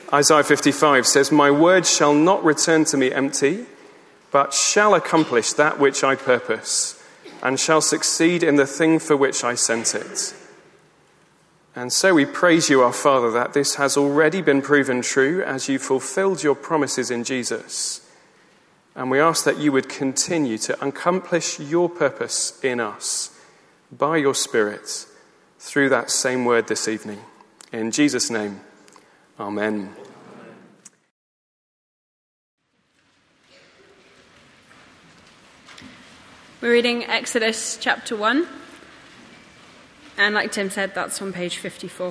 Isaiah 55 says, "My word shall not return to me empty, but shall accomplish that which I purpose, and shall succeed in the thing for which I sent it." And so we praise you, our Father, that this has already been proven true as you fulfilled your promises in Jesus. And we ask that you would continue to accomplish your purpose in us by your Spirit through that same word this evening. In Jesus' name, amen. We're reading Exodus chapter 1. And like Tim said, that's on page 54.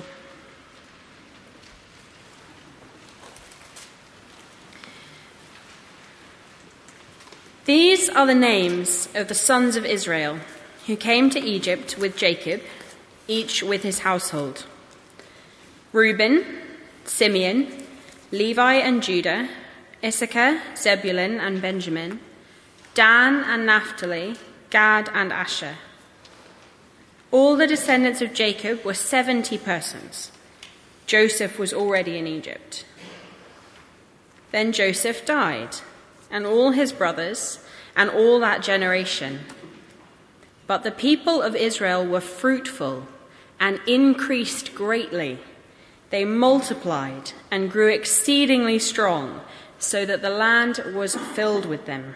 These are the names of the sons of Israel who came to Egypt with Jacob, each with his household: Reuben, Simeon, Levi and Judah, Issachar, Zebulun and Benjamin, Dan and Naphtali, Gad and Asher. All the descendants of Jacob were 70 persons. Joseph was already in Egypt. Then Joseph died, and all his brothers, and all that generation. But the people of Israel were fruitful and increased greatly. They multiplied and grew exceedingly strong, so that the land was filled with them.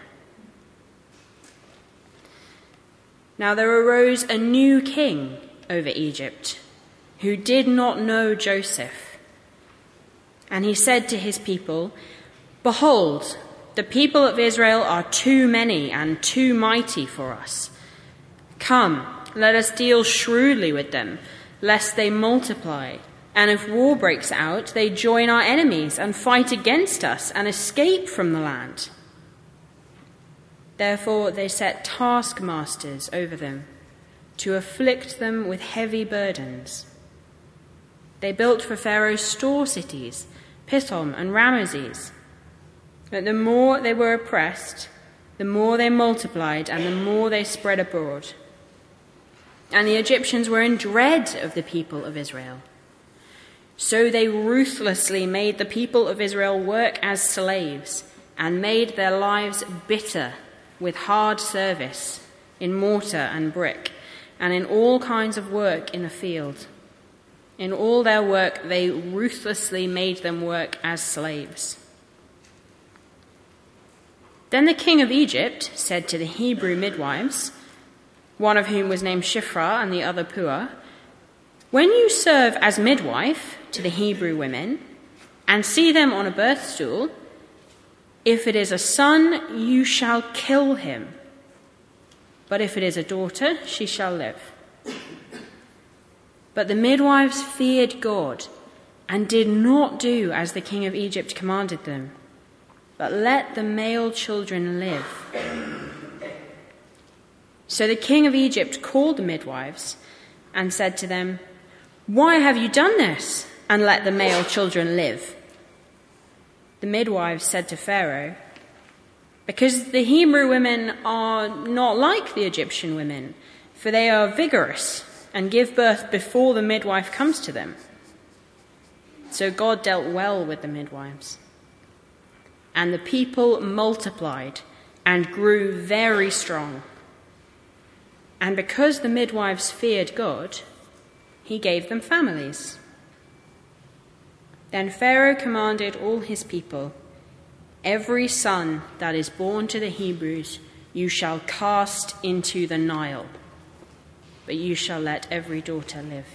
Now there arose a new king over Egypt, who did not know Joseph. And he said to his people, "Behold, the people of Israel are too many and too mighty for us. Come, let us deal shrewdly with them, lest they multiply. And if war breaks out, they join our enemies and fight against us and escape from the land." Therefore they set taskmasters over them to afflict them with heavy burdens. They built for Pharaoh store cities, Pithom and Ramesses. But the more they were oppressed, the more they multiplied and the more they spread abroad. And the Egyptians were in dread of the people of Israel. So they ruthlessly made the people of Israel work as slaves and made their lives bitter with hard service in mortar and brick and in all kinds of work in the field. In all their work they ruthlessly made them work as slaves. Then the king of Egypt said to the Hebrew midwives, one of whom was named Shiphrah and the other Puah, "When you serve as midwife to the Hebrew women and see them on a birth stool, if it is a son, you shall kill him. But if it is a daughter, she shall live." But the midwives feared God and did not do as the king of Egypt commanded them, but let the male children live. So the king of Egypt called the midwives and said to them, "Why have you done this and let the male children live?" The midwives said to Pharaoh, "Because the Hebrew women are not like the Egyptian women, for they are vigorous and give birth before the midwife comes to them." So God dealt well with the midwives. And the people multiplied and grew very strong. And because the midwives feared God, he gave them families. Then Pharaoh commanded all his people, "Every son that is born to the Hebrews you shall cast into the Nile, but you shall let every daughter live."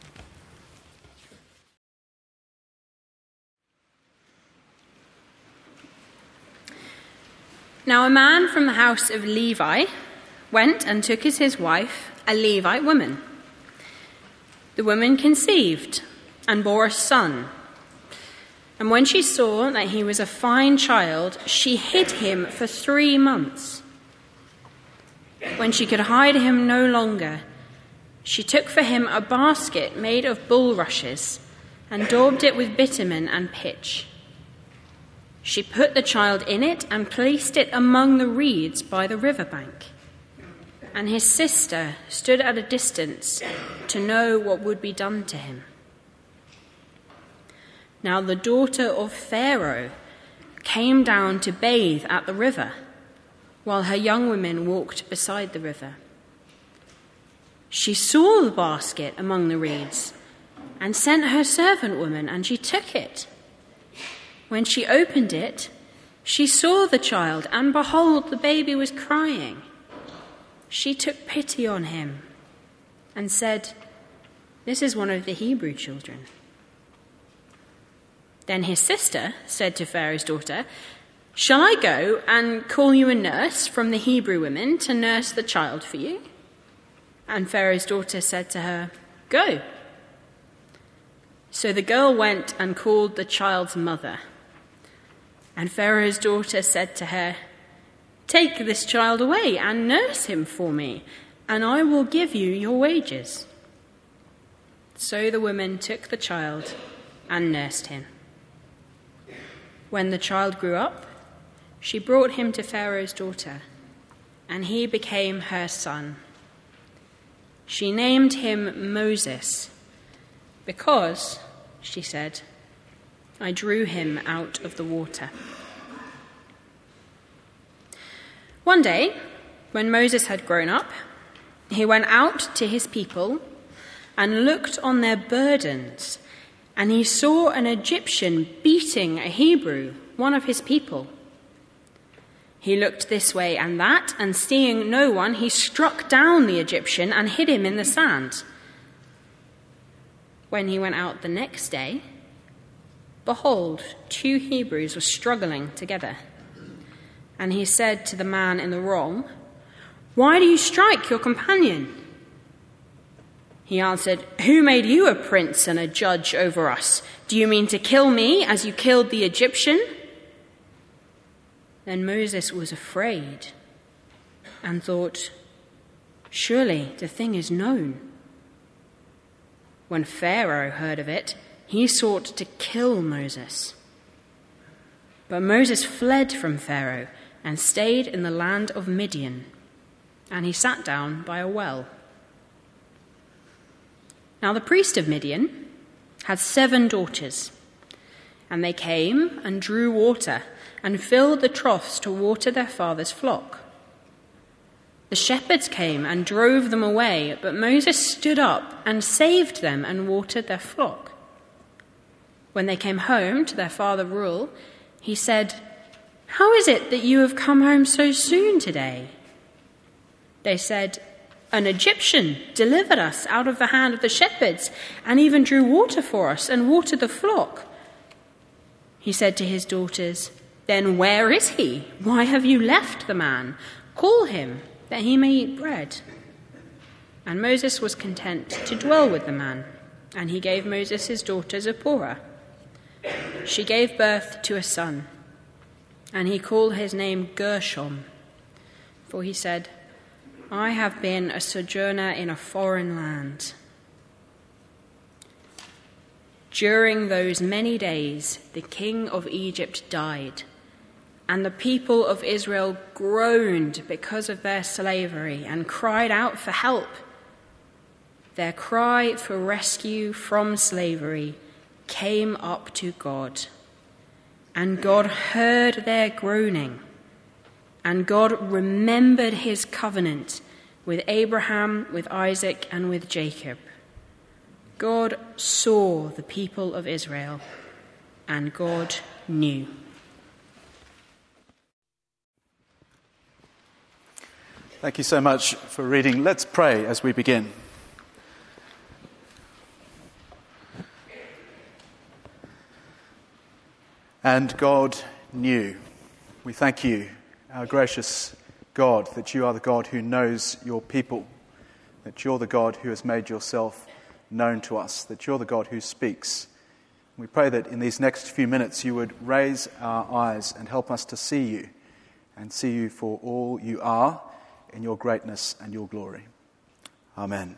Now a man from the house of Levi went and took as his wife a Levite woman. The woman conceived and bore a son. And when she saw that he was a fine child, she hid him for 3 months. When she could hide him no longer, she took for him a basket made of bulrushes and daubed it with bitumen and pitch. She put the child in it and placed it among the reeds by the riverbank. And his sister stood at a distance to know what would be done to him. Now the daughter of Pharaoh came down to bathe at the river, while her young women walked beside the river. She saw the basket among the reeds and sent her servant woman, and she took it. When she opened it, she saw the child, and behold, the baby was crying. She took pity on him and said, "This is one of the Hebrew children." Then his sister said to Pharaoh's daughter, "Shall I go and call you a nurse from the Hebrew women to nurse the child for you?" And Pharaoh's daughter said to her, "Go." So the girl went and called the child's mother. And Pharaoh's daughter said to her, "Take this child away and nurse him for me, and I will give you your wages." So the woman took the child and nursed him. When the child grew up, she brought him to Pharaoh's daughter, and he became her son. She named him Moses, because, she said, I drew him out of the water. One day, when Moses had grown up, he went out to his people and looked on their burdens, and he saw an Egyptian beating a Hebrew, one of his people. He looked this way and that, and seeing no one, he struck down the Egyptian and hid him in the sand. When he went out the next day, behold, 2 Hebrews were struggling together. And he said to the man in the wrong, "Why do you strike your companion?" He answered, "Who made you a prince and a judge over us? Do you mean to kill me as you killed the Egyptian?" Then Moses was afraid and thought, "Surely the thing is known." When Pharaoh heard of it, he sought to kill Moses. But Moses fled from Pharaoh and stayed in the land of Midian, and he sat down by a well. Now the priest of Midian had 7 daughters, and they came and drew water and filled the troughs to water their father's flock. The shepherds came and drove them away, but Moses stood up and saved them and watered their flock. When they came home to their father Reuel, he said, "How is it that you have come home so soon today?" They said, "An Egyptian delivered us out of the hand of the shepherds and even drew water for us and watered the flock." He said to his daughters, "Then where is he? Why have you left the man? Call him, that he may eat bread." And Moses was content to dwell with the man, and he gave Moses his daughter Zipporah. She gave birth to a son, and he called his name Gershom, for he said, "I have been a sojourner in a foreign land." During those many days, the king of Egypt died, and the people of Israel groaned because of their slavery and cried out for help. Their cry for rescue from slavery came up to God, and God heard their groaning, and God remembered his covenant with Abraham, with Isaac, and with Jacob. God saw the people of Israel, and God knew. Thank you so much for reading. Let's pray as we begin. And God knew. We thank you, our gracious God, that you are the God who knows your people, that you're the God who has made yourself known to us, that you're the God who speaks. We pray that in these next few minutes you would raise our eyes and help us to see you, and see you for all you are in your greatness and your glory. Amen.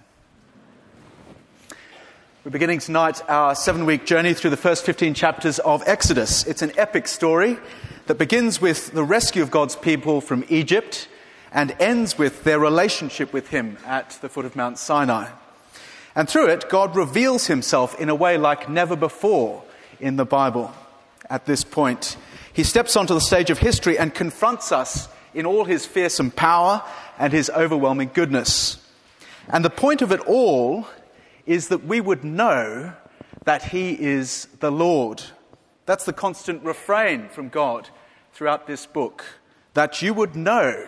We're beginning tonight our 7-week journey through the first 15 chapters of Exodus. It's an epic story that begins with the rescue of God's people from Egypt and ends with their relationship with him at the foot of Mount Sinai. And through it, God reveals himself in a way like never before in the Bible at this point. He steps onto the stage of history and confronts us in all his fearsome power and his overwhelming goodness. And the point of it all is that we would know that he is the Lord. That's the constant refrain from God throughout this book. That you would know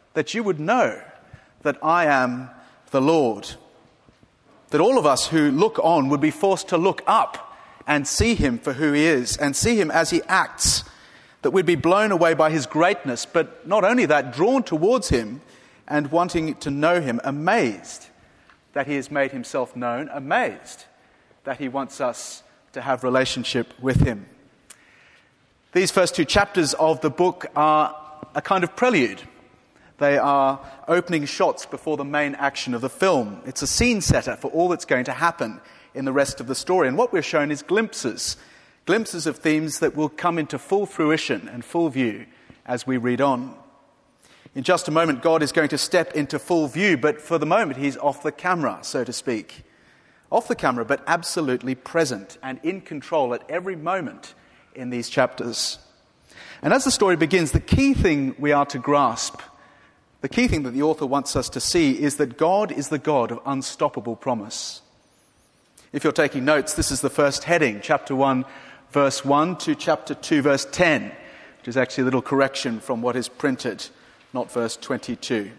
that I am the Lord. That all of us who look on would be forced to look up and see him for who he is and see him as he acts. That we'd be blown away by his greatness, but not only that, drawn towards him and wanting to know him, amazed that he has made himself known, amazed that he wants us to have relationship with him. These first two chapters of the book are a kind of prelude. They are opening shots before the main action of the film. It's a scene setter for all that's going to happen in the rest of the story. And what we're shown is glimpses of themes that will come into full fruition and full view as we read on. In just a moment, God is going to step into full view, but for the moment, he's off the camera, so to speak. Off the camera, but absolutely present and in control at every moment in these chapters. And as the story begins, the key thing we are to grasp, the key thing that the author wants us to see, is that God is the God of unstoppable promise. If you're taking notes, this is the first heading, chapter 1, verse 1 to chapter 2, verse 10, which is actually a little correction from what is printed, not verse 22.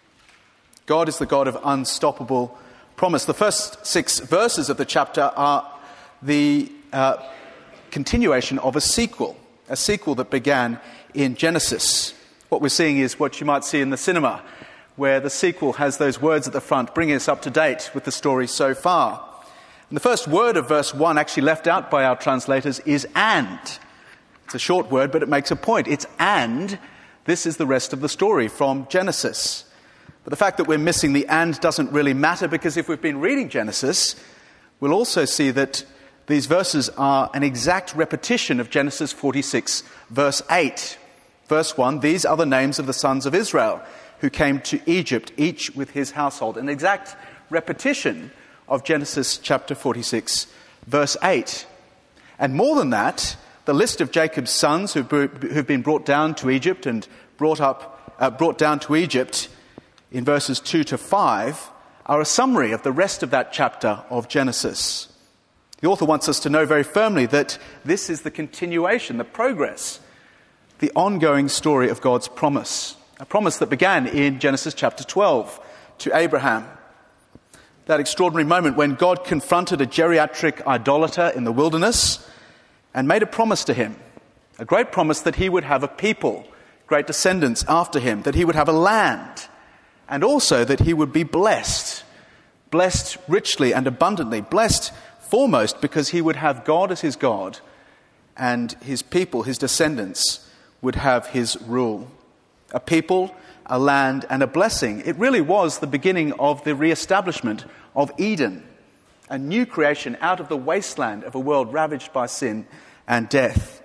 God is the God of unstoppable promise. The first 6 verses of the chapter are the continuation of a sequel that began in Genesis. What we're seeing is what you might see in the cinema, where the sequel has those words at the front, bringing us up to date with the story so far. And the first word of verse 1, actually left out by our translators, is "and." It's a short word, but it makes a point. It's "and." This is the rest of the story from Genesis. But the fact that we're missing the "and" doesn't really matter, because if we've been reading Genesis, we'll also see that these verses are an exact repetition of Genesis 46, verse 8. Verse 1, "These are the names of the sons of Israel who came to Egypt, each with his household." An exact repetition of Genesis chapter 46, verse 8. And more than that, the list of Jacob's sons who've been brought down to Egypt and brought down to Egypt in verses 2 to 5 are a summary of the rest of that chapter of Genesis. The author wants us to know very firmly that this is the continuation, the progress, the ongoing story of God's promise. A promise that began in Genesis chapter 12 to Abraham. That extraordinary moment when God confronted a geriatric idolater in the wilderness and made a promise to him. A great promise that he would have a people, great descendants after him, that he would have a land, and also that he would be blessed. Blessed richly and abundantly. Blessed foremost because he would have God as his God, and his people, his descendants, would have his rule. A people, a land, and a blessing. It really was the beginning of the re-establishment of Eden, a new creation out of the wasteland of a world ravaged by sin and death.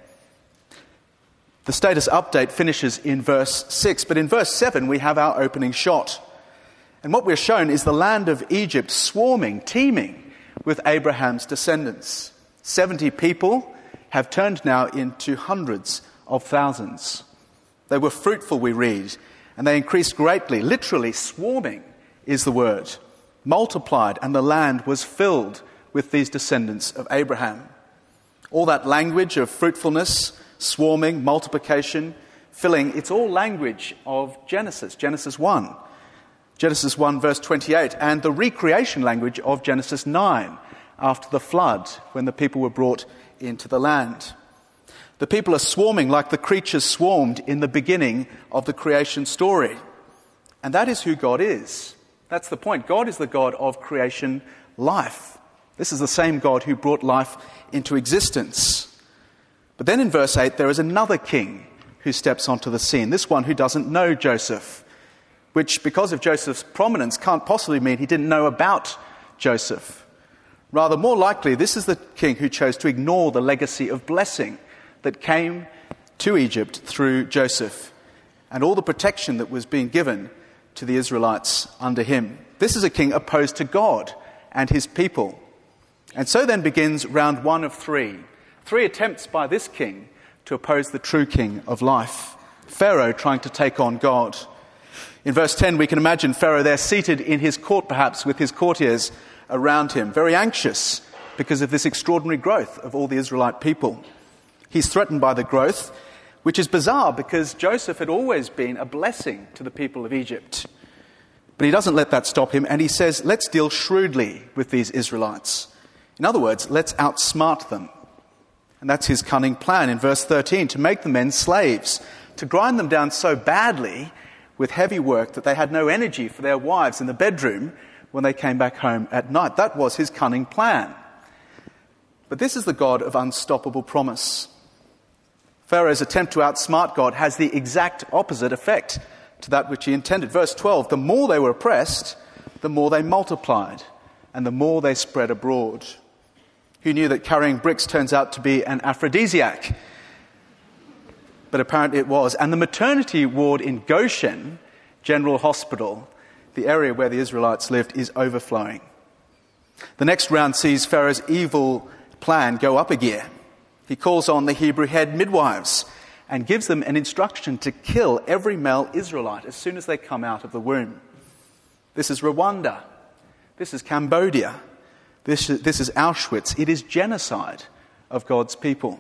The status update finishes in verse 6, but in verse 7 we have our opening shot. And what we're shown is the land of Egypt swarming, teeming with Abraham's descendants. 70 people have turned now into hundreds of thousands. They were fruitful, we read, and they increased greatly. Literally, swarming is the word. Multiplied, and the land was filled with these descendants of Abraham. All that language of fruitfulness, swarming, multiplication, filling, it's all language of Genesis 1. Genesis 1 verse 28, and the recreation language of Genesis 9 after the flood, when the people were brought into the land. The people are swarming like the creatures swarmed in the beginning of the creation story. And that is who God is. That's the point. God is the God of creation life. This is the same God who brought life into existence. But then in verse 8, there is another king who steps onto the scene, this one who doesn't know Joseph, which, because of Joseph's prominence, can't possibly mean he didn't know about Joseph. Rather, more likely, this is the king who chose to ignore the legacy of blessing that came to Egypt through Joseph and all the protection that was being given to the Israelites under him. This is a king opposed to God and his people. And so then begins round 1 of 3, 3 attempts by this king to oppose the true king of life. Pharaoh trying to take on God. In verse 10, we can imagine Pharaoh there seated in his court, perhaps, with his courtiers around him, very anxious because of this extraordinary growth of all the Israelite people. He's threatened by the growth, which is bizarre because Joseph had always been a blessing to the people of Egypt. But he doesn't let that stop him, and he says, let's deal shrewdly with these Israelites. In other words, let's outsmart them. And that's his cunning plan in verse 13, to make the men slaves, to grind them down so badly with heavy work that they had no energy for their wives in the bedroom when they came back home at night. That was his cunning plan. But this is the God of unstoppable promise. Pharaoh's attempt to outsmart God has the exact opposite effect to that which he intended. Verse 12, the more they were oppressed, the more they multiplied, and the more they spread abroad. Who knew that carrying bricks turns out to be an aphrodisiac? But apparently it was. And the maternity ward in Goshen General Hospital, the area where the Israelites lived, is overflowing. The next round sees Pharaoh's evil plan go up a gear. He calls on the Hebrew head midwives and gives them an instruction to kill every male Israelite as soon as they come out of the womb. This is Rwanda. This is Cambodia. This is Auschwitz. It is genocide of God's people.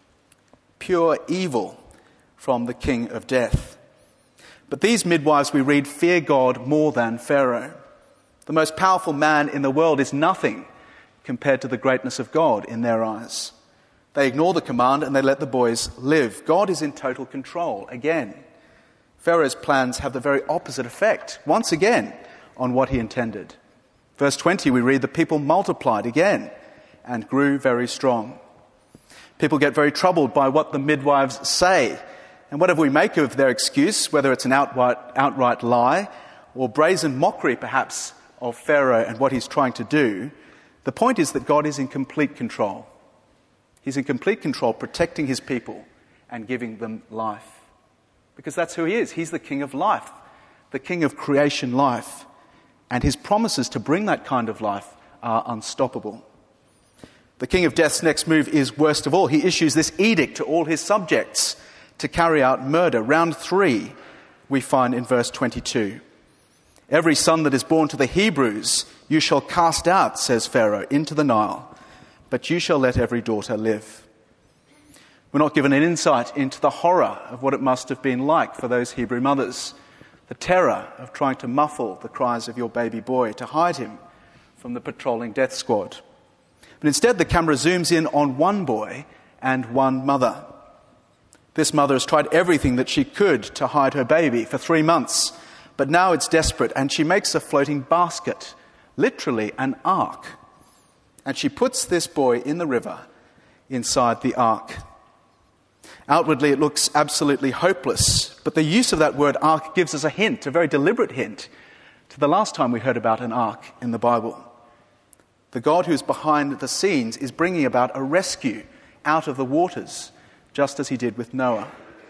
Pure evil from the king of death. But these midwives, we read, fear God more than Pharaoh. The most powerful man in the world is nothing compared to the greatness of God in their eyes. They ignore the command and they let the boys live. God is in total control again. Pharaoh's plans have the very opposite effect, once again, on what he intended. Verse 20, we read, the people multiplied again and grew very strong. People get very troubled by what the midwives say. And whatever we make of their excuse, whether it's an outright lie or brazen mockery, perhaps, of Pharaoh and what he's trying to do, the point is that God is in complete control. He's in complete control, protecting his people and giving them life. Because that's who he is. He's the king of life, the king of creation life. And his promises to bring that kind of life are unstoppable. The king of death's next move is worst of all. He issues this edict to all his subjects to carry out murder. Round 3, we find in verse 22. Every son that is born to the Hebrews you shall cast out, says Pharaoh, into the Nile, but you shall let every daughter live. We're not given an insight into the horror of what it must have been like for those Hebrew mothers. The terror of trying to muffle the cries of your baby boy, to hide him from the patrolling death squad. But instead the camera zooms in on one boy and one mother. This mother has tried everything that she could to hide her baby for 3 months, but now it's desperate and she makes a floating basket, literally an ark. And she puts this boy in the river inside the ark. Outwardly, it looks absolutely hopeless, but the use of that word ark gives us a hint, a very deliberate hint, to the last time we heard about an ark in the Bible. The God who's behind the scenes is bringing about a rescue out of the waters, just as he did with Noah.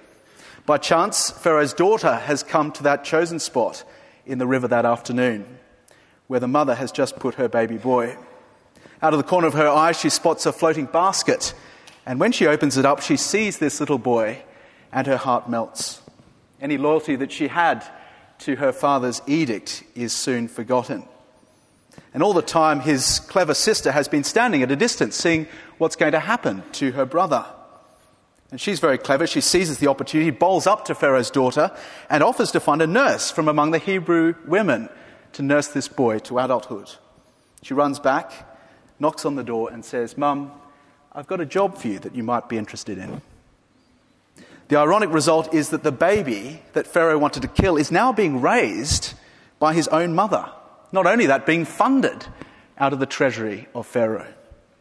By chance, Pharaoh's daughter has come to that chosen spot in the river that afternoon, where the mother has just put her baby boy. Out of the corner of her eye, she spots a floating basket. And when she opens it up, she sees this little boy and her heart melts. Any loyalty that she had to her father's edict is soon forgotten. And all the time, his clever sister has been standing at a distance, seeing what's going to happen to her brother. And she's very clever. She seizes the opportunity, bowls up to Pharaoh's daughter, and offers to find a nurse from among the Hebrew women to nurse this boy to adulthood. She runs back, knocks on the door, and says, "Mum, I've got a job for you that you might be interested in." The ironic result is that the baby that Pharaoh wanted to kill is now being raised by his own mother. Not only that, being funded out of the treasury of Pharaoh.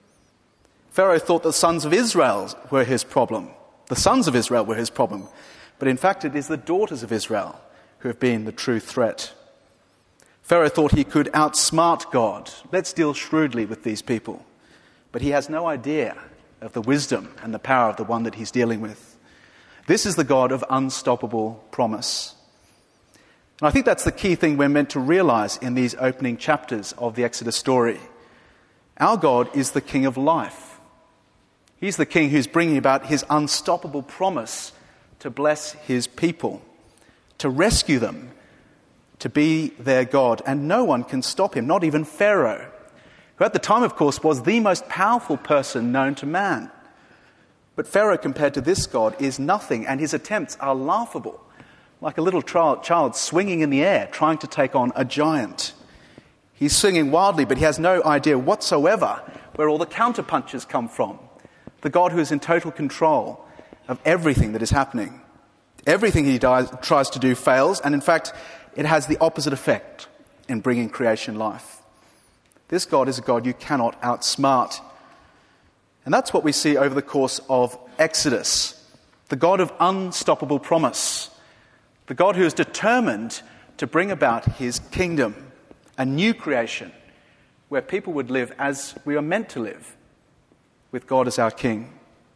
Pharaoh thought the sons of Israel were his problem. The sons of Israel were his problem. But in fact, it is the daughters of Israel who have been the true threat. Pharaoh thought he could outsmart God. Let's deal shrewdly with these people. But he has no idea of the wisdom and the power of the one that he's dealing with. This is the God of unstoppable promise. And I think that's the key thing we're meant to realize in these opening chapters of the Exodus story. Our God is the King of life. He's the king who's bringing about his unstoppable promise to bless his people, to rescue them, to be their God. And no one can stop him, not even Pharaoh, who at the time, of course, was the most powerful person known to man. But Pharaoh, compared to this God, is nothing, and his attempts are laughable, like a little child swinging in the air, trying to take on a giant. He's swinging wildly, but he has no idea whatsoever where all the counterpunches come from. The God who is in total control of everything that is happening. Everything he tries to do fails, and in fact, it has the opposite effect in bringing creation life. This God is a God you cannot outsmart. And that's what we see over the course of Exodus. The God of unstoppable promise. The God who is determined to bring about his kingdom, a new creation, where people would live as we are meant to live, with God as our king.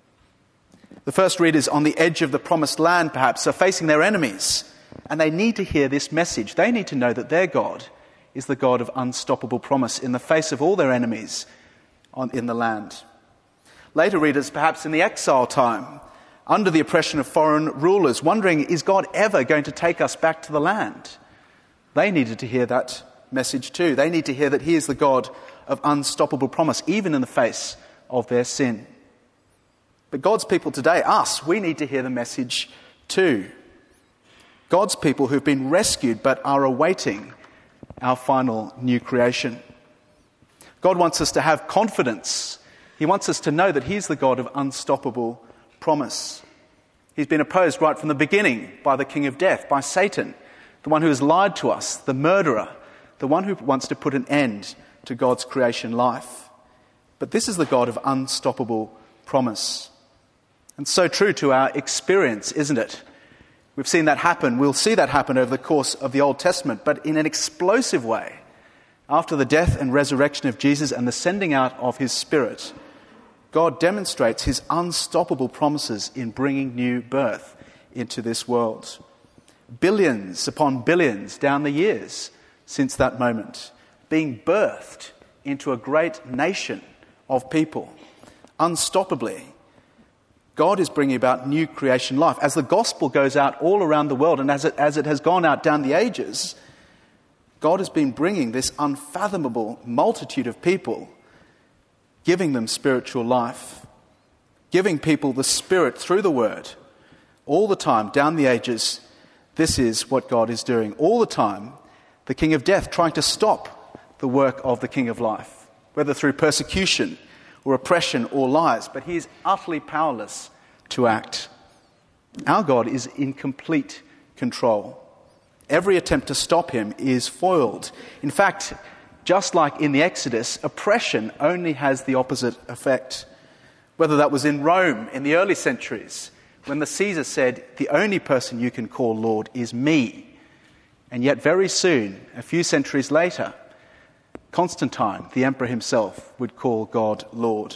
The first readers on the edge of the promised land, perhaps, are facing their enemies, and they need to hear this message. They need to know that their God is the God of unstoppable promise in the face of all their enemies in the land. Later readers, perhaps in the exile time, under the oppression of foreign rulers, wondering, is God ever going to take us back to the land? They needed to hear that message too. They need to hear that he is the God of unstoppable promise, even in the face of their sin. But God's people today, us, we need to hear the message too. God's people who've been rescued but are awaiting our final new creation. God wants us to have confidence. He wants us to know that he's the God of unstoppable promise. He's been opposed right from the beginning by the king of death, by Satan, the one who has lied to us, the murderer, the one who wants to put an end to God's creation life. But this is the God of unstoppable promise. And so true to our experience, isn't it? We've seen that happen. We'll see that happen over the course of the Old Testament, but in an explosive way. After the death and resurrection of Jesus and the sending out of his Spirit, God demonstrates his unstoppable promises in bringing new birth into this world. Billions upon billions down the years since that moment, being birthed into a great nation of people, unstoppably. God is bringing about new creation life. As the gospel goes out all around the world, and as it has gone out down the ages, God has been bringing this unfathomable multitude of people, giving them spiritual life, giving people the Spirit through the Word. All the time, down the ages, this is what God is doing. All the time, the king of death trying to stop the work of the king of life, whether through persecution or oppression or lies, but he is utterly powerless to act. Our God is in complete control. Every attempt to stop him is foiled. In fact, just like in the Exodus, oppression only has the opposite effect. Whether that was in Rome in the early centuries, when the Caesar said, the only person you can call Lord is me. And yet very soon, a few centuries later, Constantine, the emperor himself, would call God Lord.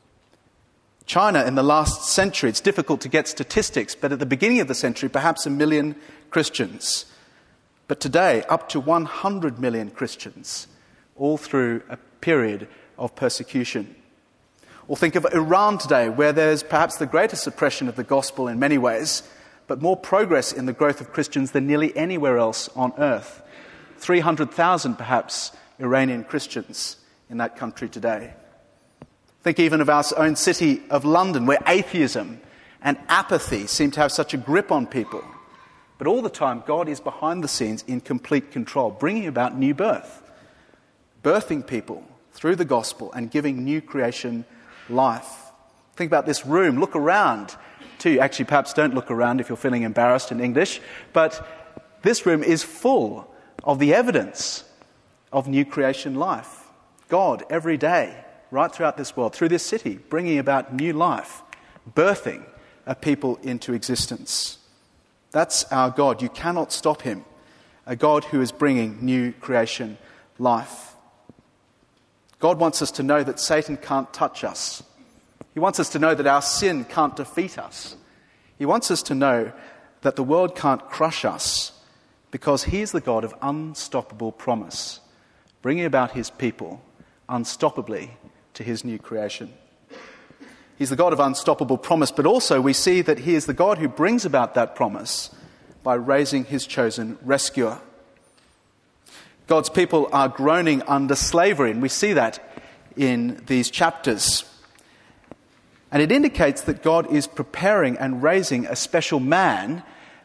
China in the last century, it's difficult to get statistics, but at the beginning of the century, perhaps 1 million Christians. But today, up to 100 million Christians, all through a period of persecution. Or think of Iran today, where there's perhaps the greatest suppression of the gospel in many ways, but more progress in the growth of Christians than nearly anywhere else on earth. 300,000 perhaps Iranian Christians in that country today. Think even of our own city of London, where atheism and apathy seem to have such a grip on people. But all the time, God is behind the scenes in complete control, bringing about new birth, birthing people through the gospel and giving new creation life. Think about this room. Look around too. Actually, perhaps don't look around if you're feeling embarrassed in English. But this room is full of the evidence of new creation life. God, every day, right throughout this world, through this city, bringing about new life, birthing a people into existence. That's our God. You cannot stop him. A God who is bringing new creation life. God wants us to know that Satan can't touch us. He wants us to know that our sin can't defeat us. He wants us to know that the world can't crush us because he is the God of unstoppable promise, bringing about his people unstoppably to his new creation. He's the God of unstoppable promise, but also we see that he is the God who brings about that promise by raising his chosen rescuer. God's people are groaning under slavery, and we see that in these chapters. And it indicates that God is preparing and raising a special man,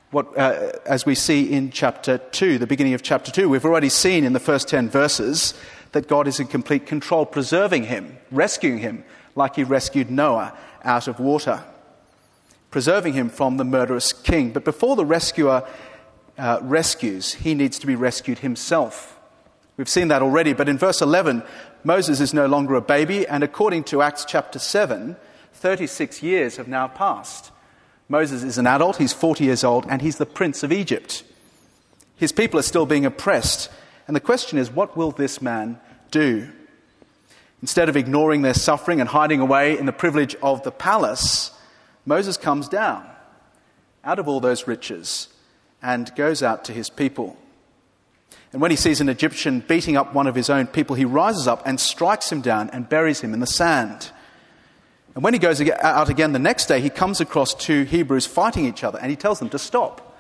as we see in chapter 2, the beginning of chapter 2. We've already seen in the first 10 verses that God is in complete control, preserving him, rescuing him, like he rescued Noah out of water, preserving him from the murderous king. But before the rescuer rescues, he needs to be rescued himself. We've seen that already, but in verse 11, Moses is no longer a baby, and according to Acts chapter 7, 36 years have now passed. Moses is an adult, he's 40 years old, and he's the prince of Egypt. His people are still being oppressed, and the question is, what will this man do? Instead of ignoring their suffering and hiding away in the privilege of the palace, Moses comes down out of all those riches and goes out to his people. And when he sees an Egyptian beating up one of his own people, he rises up and strikes him down and buries him in the sand. And when he goes out again the next day, he comes across two Hebrews fighting each other, and he tells them to stop.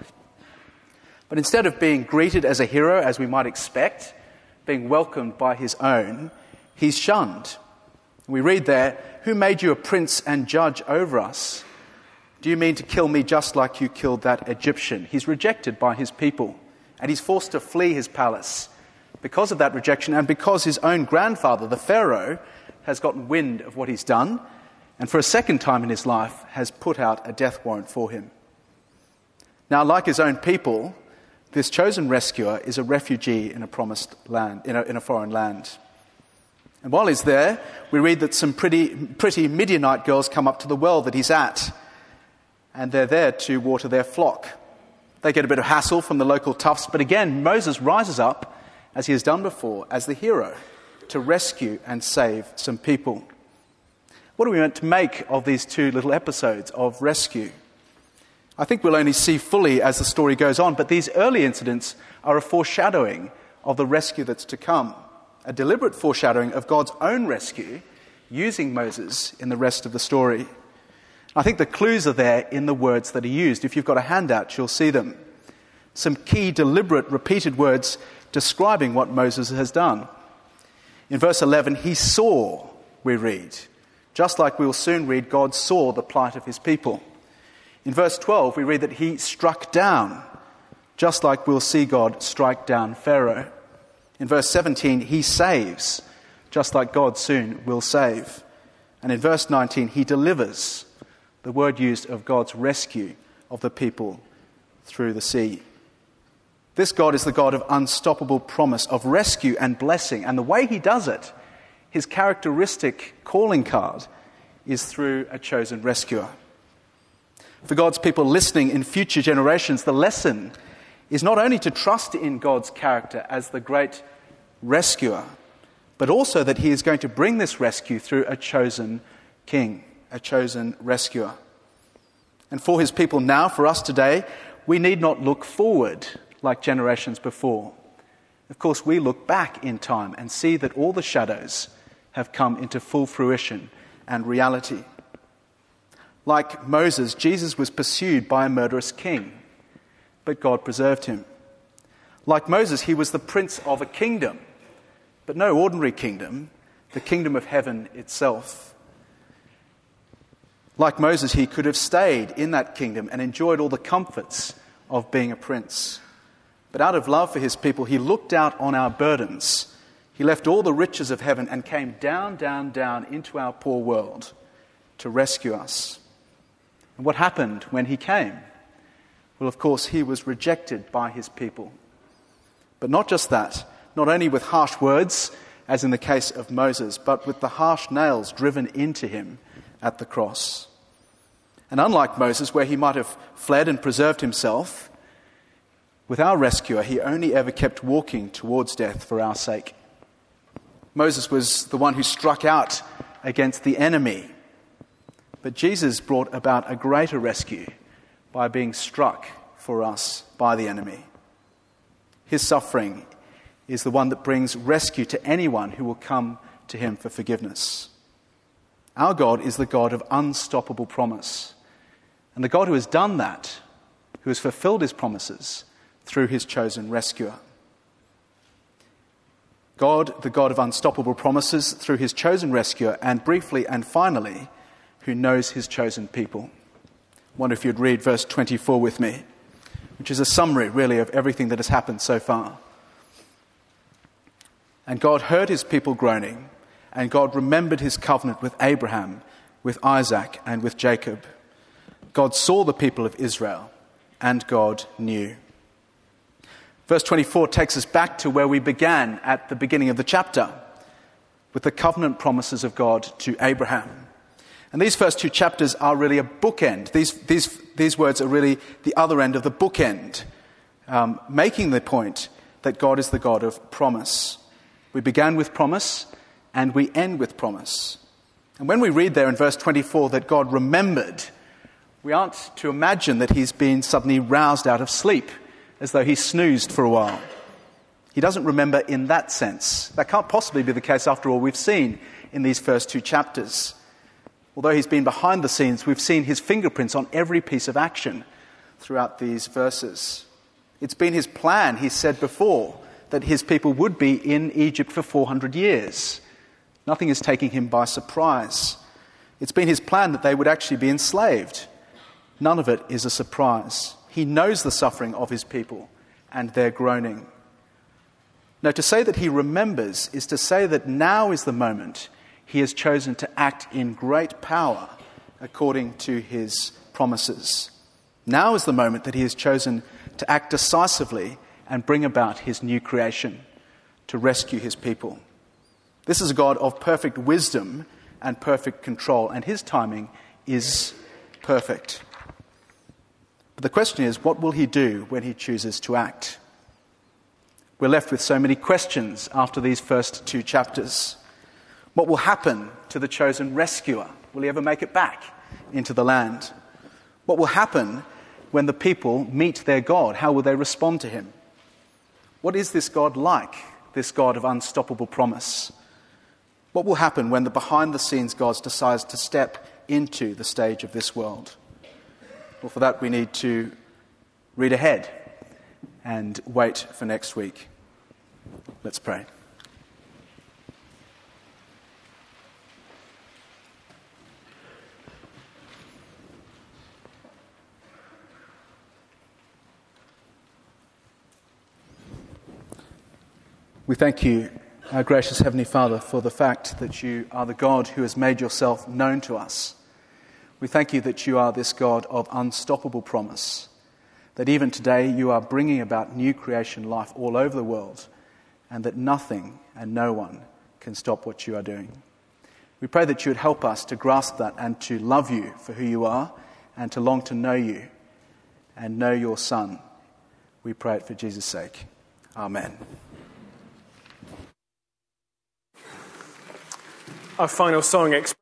But instead of being greeted as a hero, as we might expect, being welcomed by his own, he's shunned. We read there, "Who made you a prince and judge over us? Do you mean to kill me just like you killed that Egyptian?" He's rejected by his people, and he's forced to flee his palace because of that rejection and because his own grandfather, the Pharaoh, has gotten wind of what he's done, and for a second time in his life has put out a death warrant for him. Now, like his own people, this chosen rescuer is a refugee in a promised land, in a foreign land. And while he's there, we read that some pretty Midianite girls come up to the well that he's at, and they're there to water their flock. They get a bit of hassle from the local toughs, but again, Moses rises up, as he has done before, as the hero to rescue and save some people. What are we meant to make of these two little episodes of rescue? I think we'll only see fully as the story goes on, but these early incidents are a foreshadowing of the rescue that's to come, a deliberate foreshadowing of God's own rescue using Moses in the rest of the story. I think the clues are there in the words that are used. If you've got a handout, you'll see them. Some key, deliberate, repeated words describing what Moses has done. In verse 11, he saw, we read. Just like we will soon read, God saw the plight of his people. In verse 12, we read that he struck down, just like we'll see God strike down Pharaoh. In verse 17, he saves, just like God soon will save. And in verse 19, he delivers, the word used of God's rescue of the people through the sea. This God is the God of unstoppable promise, of rescue and blessing. And the way he does it, his characteristic calling card, is through a chosen rescuer. For God's people listening in future generations, the lesson is not only to trust in God's character as the great rescuer, but also that he is going to bring this rescue through a chosen king, a chosen rescuer. And for his people now, for us today, we need not look forward like generations before. Of course, we look back in time and see that all the shadows have come into full fruition and reality. Like Moses, Jesus was pursued by a murderous king, but God preserved him. Like Moses, he was the prince of a kingdom, but no ordinary kingdom, the kingdom of heaven itself. Like Moses, he could have stayed in that kingdom and enjoyed all the comforts of being a prince. But out of love for his people, he looked out on our burdens. He left all the riches of heaven and came down, down, down into our poor world to rescue us. And what happened when he came? Well, of course, he was rejected by his people. But not just that, not only with harsh words, as in the case of Moses, but with the harsh nails driven into him at the cross. And unlike Moses, where he might have fled and preserved himself, with our rescuer, he only ever kept walking towards death for our sake. Moses was the one who struck out against the enemy. But Jesus brought about a greater rescue by being struck for us by the enemy. His suffering is the one that brings rescue to anyone who will come to him for forgiveness. Our God is the God of unstoppable promise. And the God who has done that, who has fulfilled his promises through his chosen rescuer. God, the God of unstoppable promises through his chosen rescuer, and briefly and finally, who knows his chosen people. I wonder if you'd read verse 24 with me, which is a summary, really, of everything that has happened so far. And God heard his people groaning, and God remembered his covenant with Abraham, with Isaac, and with Jacob. God saw the people of Israel, and God knew. Verse 24 takes us back to where we began at the beginning of the chapter, with the covenant promises of God to Abraham. And these first two chapters are really a bookend. These words are really the other end of the bookend, making the point that God is the God of promise. We began with promise, and we end with promise. And when we read there in verse 24 that God remembered, we aren't to imagine that he's been suddenly roused out of sleep, as though he snoozed for a while. He doesn't remember in that sense. That can't possibly be the case after all we've seen in these first two chapters. Although he's been behind the scenes, we've seen his fingerprints on every piece of action throughout these verses. It's been his plan, he said before, that his people would be in Egypt for 400 years. Nothing is taking him by surprise. It's been his plan that they would actually be enslaved. None of it is a surprise. He knows the suffering of his people and their groaning. Now, to say that he remembers is to say that now is the moment he has chosen to act in great power according to his promises. Now is the moment that he has chosen to act decisively and bring about his new creation, to rescue his people. This is a God of perfect wisdom and perfect control, and his timing is perfect. But the question is, what will he do when he chooses to act? We're left with so many questions after these first two chapters. What will happen to the chosen rescuer? Will he ever make it back into the land? What will happen when the people meet their God? How will they respond to him? What is this God like, this God of unstoppable promise? What will happen when the behind-the-scenes God decides to step into the stage of this world? Well, for that we need to read ahead and wait for next week. Let's pray. We thank you, our gracious Heavenly Father, for the fact that you are the God who has made yourself known to us. We thank you that you are this God of unstoppable promise, that even today you are bringing about new creation life all over the world, and that nothing and no one can stop what you are doing. We pray that you would help us to grasp that and to love you for who you are and to long to know you and know your Son. We pray it for Jesus' sake. Amen. Our final song